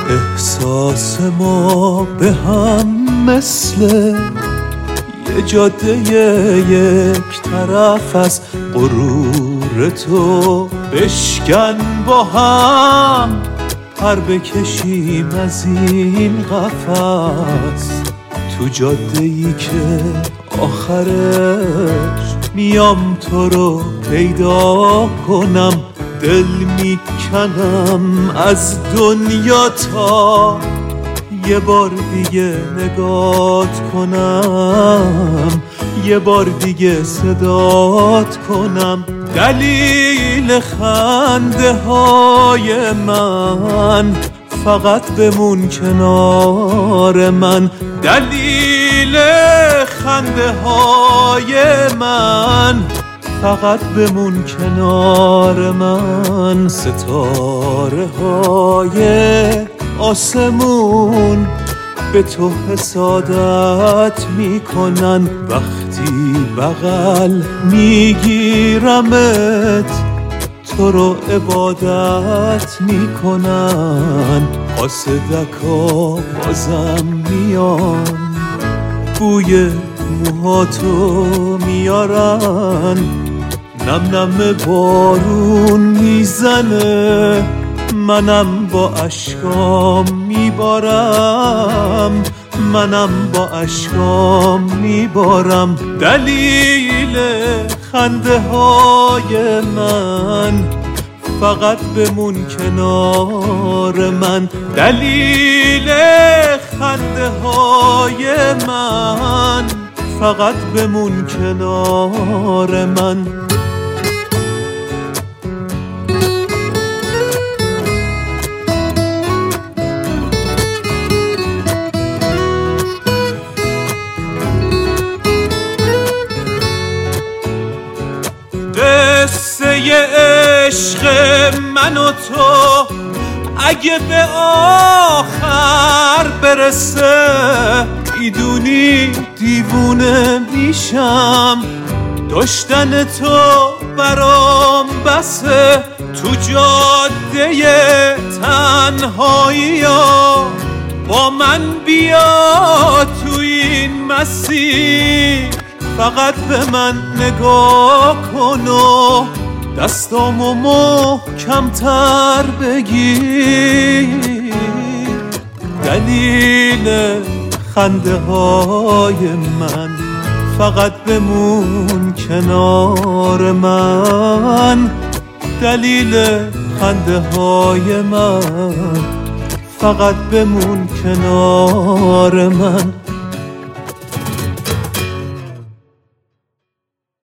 احساس ما به هم مثل یه جاده یک طرف از غرور تو. بشکن با هم پر بکشیم از این قفس، تو جاده ای که آخرش میام تو رو پیدا کنم. دل میکنم از دنیا تا یه بار دیگه نگات کنم، یه بار دیگه صدات کنم. دلیل خنده های من فقط بمون کنار من. دلیل خنده های من فقط بمون کنار من. ستاره های آسمون به تو حسادت میکنن، وقتی بغل میگیرمت تو رو عبادت میکنن. قاصدکا بازم میان بوی موهاتو میارن، نم نم بارون میزنه منم با اشکام میبارم، منم با اشکام میبارم. دلیل خنده های من فقط بمون کنار من. دلیل خنده های من فقط بمون کنار من. قصه عشق من و تو اگه به آخر برسه، میدونی دیوونه میشم. داشتن تو برام بسه، تو جاده تنهایی ها با من بیا تو این مسیر. فقط به من نگاه کن و دستامو محکم‌تر بگیر. دلیل خنده های من فقط بمون کنار من. دلیل خنده های من فقط بمون کنار من.